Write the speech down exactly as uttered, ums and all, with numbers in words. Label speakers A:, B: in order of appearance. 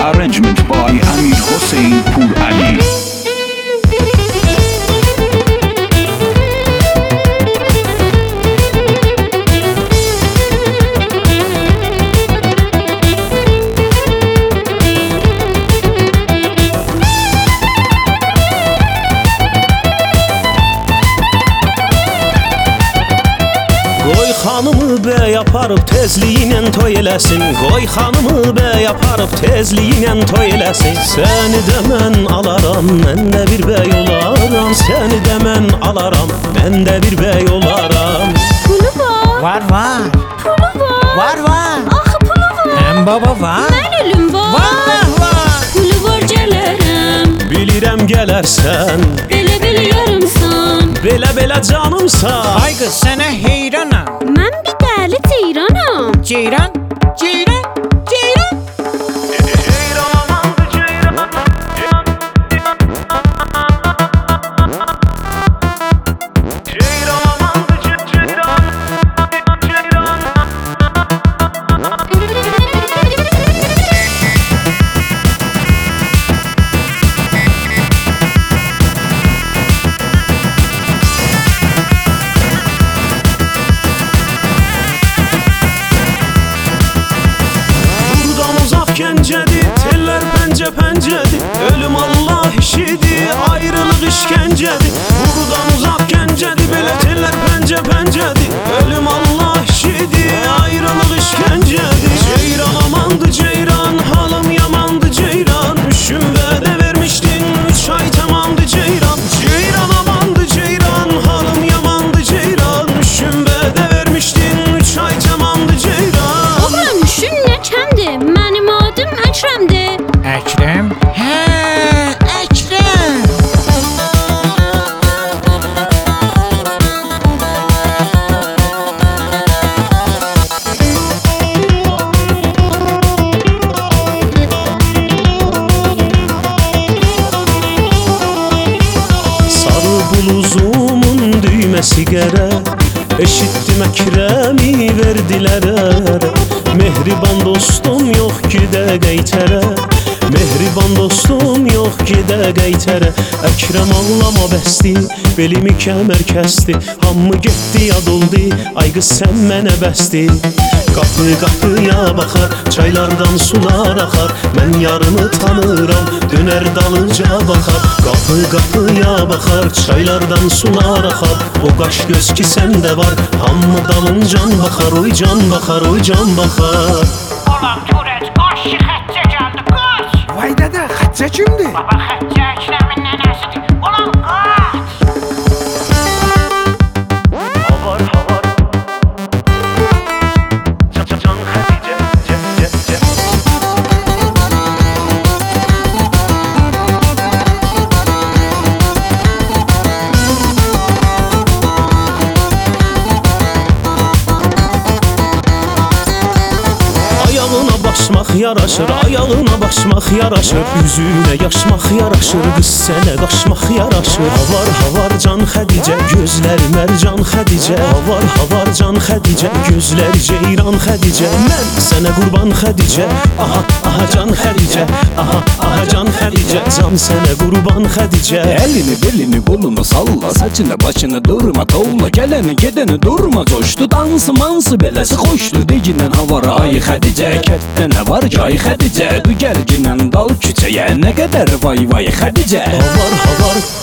A: Arrangement by Amir Hossein Pur Ali.
B: Qoy xanımı bəy aparıb tezliyinə toy eləsin. Qoy xanımı bəy aparıb tezliyinə toy eləsin. Səni də mən alaram, mən də bir bəy olaram. Səni də mən alaram, mən də bir bəy olaram.
C: Pulu var.
D: Var var.
C: Pulu var.
D: Var var.
C: Axı pulu var.
D: Hem baba var.
C: Mən ölüm var.
D: Vallahi var.
C: Pulu var gələrəm.
B: Bilirəm gələrsən,
C: Belə belə yarımsan.
B: belə-belə canımsan.
D: Ay kız sana heyranam.
C: Mən bir dəli ceyranam.
D: Ceyran. Ceyran. Ceyran.
B: Gəncədir, tellər pəncə-pəncədir. Ölüm Allah işidir, ayrılıq işgəncədir. Buradan uzaq Gəncədir, belə tellər pəncə-pəncədir. Ölüm Allah işidir, ayrılıq işgəncədir. Ceyran amandı ceyran, halım yamandı ceyran. Üşüm vədə vermişdin, üç ay tamamdı ceyran. Ceyran amandı ceyran, halım yamandı ceyran. Üşüm vədə vermişdin, üç ay tamamdı ceyran.
C: Oğlum üşün nə kəmdir? Mənim adım Əkrəmdir.
D: Ekrem. He, Ekrem.
B: Sarı bluzumun düyməsi qərə. Eşitdim Əkrəmi verdilər ərə. Mehriban dostum yox ki də qeytərə. Mehriban dostum yox ki də qeytərə. Əkrəm ağlama bəsdi, belimi kəmər kəsdi. Hamı getdi yad oldu, ay qız sən mənə bəsdi. Qapı qapıya baxar, çaylardan sular axar. Mən yarını tanıram, dönər dalınca baxar. Qapı qapıya baxar, çaylardan sular axar. O qaş göz ki səndə var, hamı dalıncan baxar. Oy can baxar, oy can baxar.
E: Ulan Turet koş xəccə gəldi koş.
D: Vay dede Hatice kimdi?
E: Baba xəccə Əkrəmin nənəsidir. Ulan qaç.
B: Havar havar Can can Xədicə cə cə cə. Ayağına basmaq yaraşır, ayağına basmaq yaraşır. Üzünə yaşmaq yaraşır, qız sənə qaçmaq yaraşır. Havar havar can Xədicə, gözləri mərcan Xədicə. Havar havar can Xədicə, gözləri ceyran Xədicə. Mən sənə qurban Xədicə, aha aha can Xədicə. Aha aha can Xədicə, can sənə qurban Xədicə.
A: Elini belini kolunu salla, saçını başını durma tovla. Geleni gedeni durma coştu, dansı mansı beləsi xoşdu. Deginən havara ay Xədicə, kətdə nə var ki ay Xədicə. Du gəlginən dal küçəyə, nə qədər vay vay Xədicə.
B: Havar havar